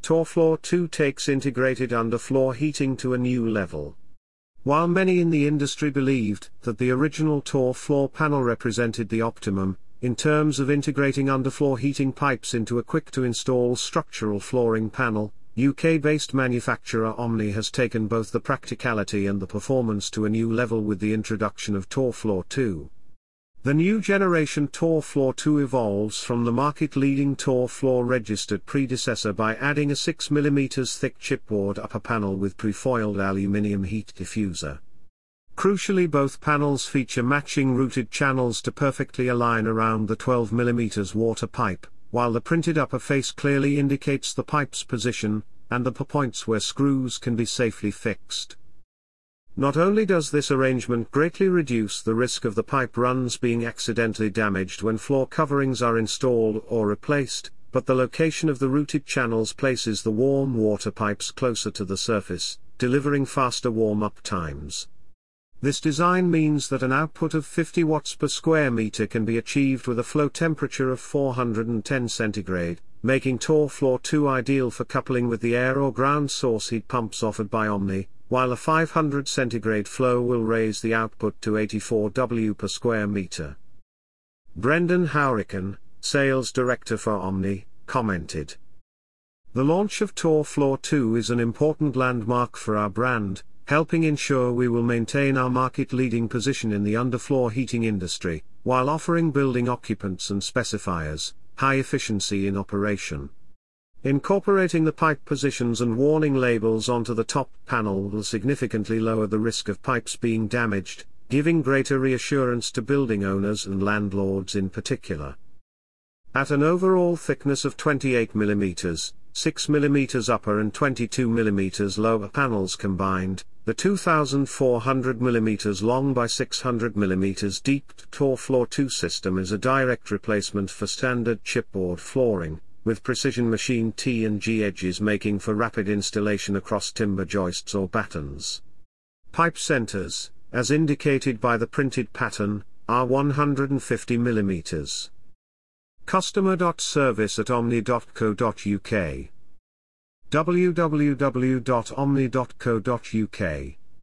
Torfloor 2 takes integrated underfloor heating to a new level. While many in the industry believed that the original Torfloor panel represented the optimum, in terms of integrating underfloor heating pipes into a quick-to-install structural flooring panel, UK-based manufacturer Omni has taken both the practicality and the performance to a new level with the introduction of Torfloor 2. The new generation Torfloor 2 evolves from the market-leading Torfloor registered predecessor by adding a 6mm thick chipboard upper panel with prefoiled aluminium heat diffuser. Crucially, both panels feature matching routed channels to perfectly align around the 12mm water pipe, while the printed upper face clearly indicates the pipe's position, and the points where screws can be safely fixed. Not only does this arrangement greatly reduce the risk of the pipe runs being accidentally damaged when floor coverings are installed or replaced, but the location of the routed channels places the warm water pipes closer to the surface, delivering faster warm-up times. This design means that an output of 50 watts per square meter can be achieved with a flow temperature of 410 centigrade, making Torfloor 2 ideal for coupling with the air or ground source heat pumps offered by Omni, while a 500 centigrade flow will raise the output to 84 W per square meter. Brendan Howrican, sales director for Omni, commented, "The launch of Torfloor 2 is an important landmark for our brand, helping ensure we will maintain our market-leading position in the underfloor heating industry, while offering building occupants and specifiers high efficiency in operation. Incorporating the pipe positions and warning labels onto the top panel will significantly lower the risk of pipes being damaged, giving greater reassurance to building owners and landlords in particular." At an overall thickness of 28mm, 6mm upper and 22mm lower panels combined, the 2,400mm long by 600mm deep Torfloor 2 system is a direct replacement for standard chipboard flooring, with precision machined T and G edges making for rapid installation across timber joists or battens. Pipe centers, as indicated by the printed pattern, are 150mm. Customer.service@omni.co.uk. www.omni.co.uk